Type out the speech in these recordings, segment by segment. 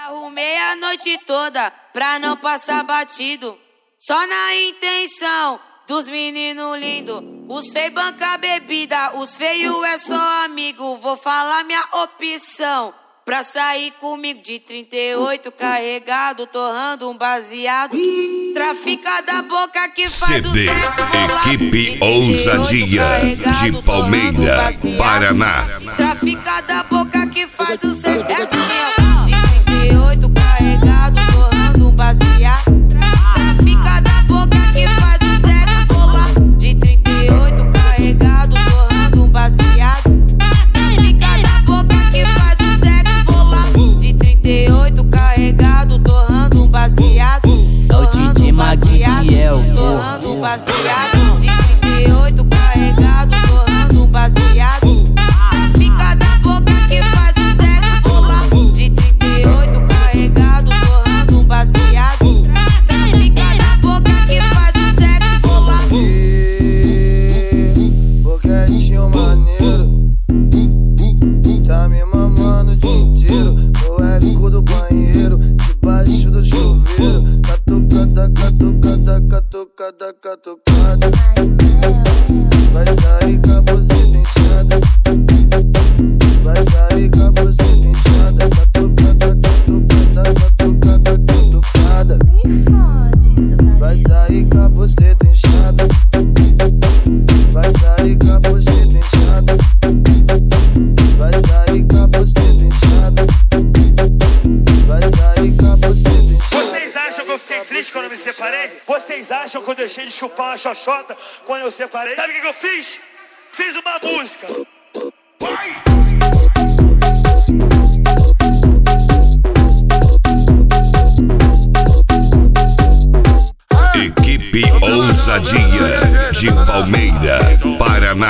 Arrumei a noite toda pra não passar batido, só na intenção dos meninos lindos. Os feios banca bebida, os feios é só amigo. Vou falar minha opção pra sair comigo de 38 carregado, torrando um baseado. Trafica da boca que faz CD, o sexo rolar. Equipe Ousadia de Palmeira, Paraná. Trafica da boca que faz o sexo assim, ó. De 38 carregado, torrando um baseado. Trafica da boca que faz o sexo rolar. De 38 carregado, torrando um baseado. Trafica da boca que faz o sexo rolar. De 38 carregado, torrando um baseado. É o Didi Maguintiel, torrando um baseado. De 38 carregado, torrando um baseado. Trafica da boca que faz o sexo rolar. De 38 carregado, torrando um baseado. Trafica da boca que faz o sexo rolar. Boquetinho maneiro, tá me mamando o dia inteiro. No eco do banheiro, debaixo do chuveiro. Catucada, catucada, catucada, catucada. Vai sair com a buceta inchada. Vai sair com a buceta inchada. Catucada, catucada, catucada, catucada. Vai sair com a buceta inchada. Vai sair com a buceta inchada. Vai sair com a buceta inchada. Vai sair com a buceta inchada. Vocês acham que eu fiquei triste quando eu me separei? Vocês acham que eu deixei de chupar uma xoxota quando eu separei? Sabe o que eu fiz? Fiz uma música. Equipe Ousadia de Palmeira, Paraná.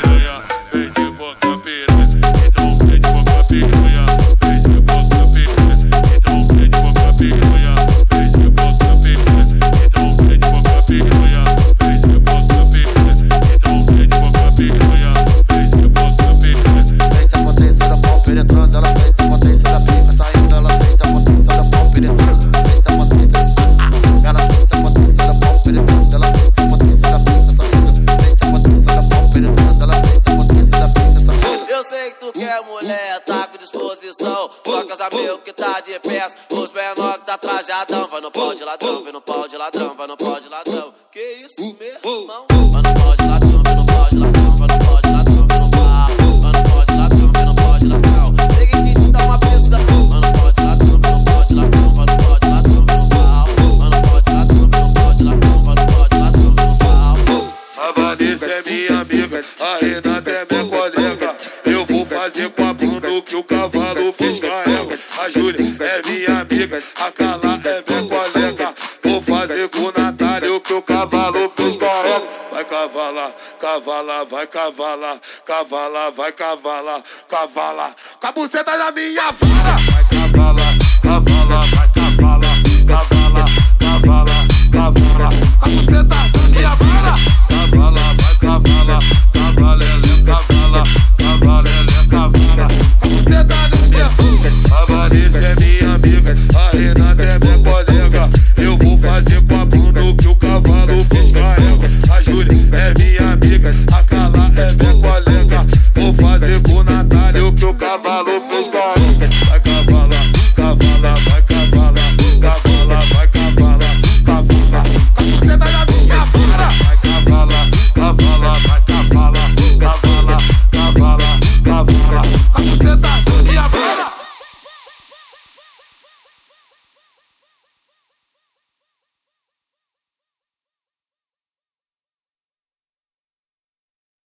Sente a potência da pau penetrando, ela sente a potência da pica saindo, ela sente a potência da pau penetrando, sente a potência, ela sente a potência da pau penetrando, ela sente a potência da pica saindo, sente a potência da pau penetrando, ela sente a potência da pica saindo. Eu sei que tu quer mulher, tá com disposição, só que os amigos que tá de peça, os menor que tá trajadão, vai no pau de ladrão, vai no pau de ladrão, vai no pau de ladrão. Que isso, meu irmão? Vai no pau de ladrão, vai no pau de ladrão, vai no pau de ladrão, vai no pau. Vai no pau de ladrão, vai no pau de ladrão. Peguei que te dá uma pressão. Vai no pau de ladrão, vai no pau de ladrão, vai no pau de ladrão, vai no pau. Vai no pau de ladrão, vai no pau de ladrão, vai no pau de ladrão, vai no pau. A Vanessa é minha amiga, a Renata é minha colega. Eu vou fazer com a Bruna o que o cavalo fez com a égua. A Júlia é minha amiga, a Carla é minha colega. Vou fazer com o Natália o que o cavalo fez com a égua. Vai cavalar, cavalar, vai cavalar, cavalar, vai cavalar, cavalar. Com a buceta na minha vara. Vai cavalar, cavalar, vai cavalar, cavalar, cavalar, cavalar. Com a buceta na minha vara. Cavalar, vai cavalar, cavalele, cavalar, cavalele, cavalar. Com a buceta na minha vara. A Vanessa é minha amiga.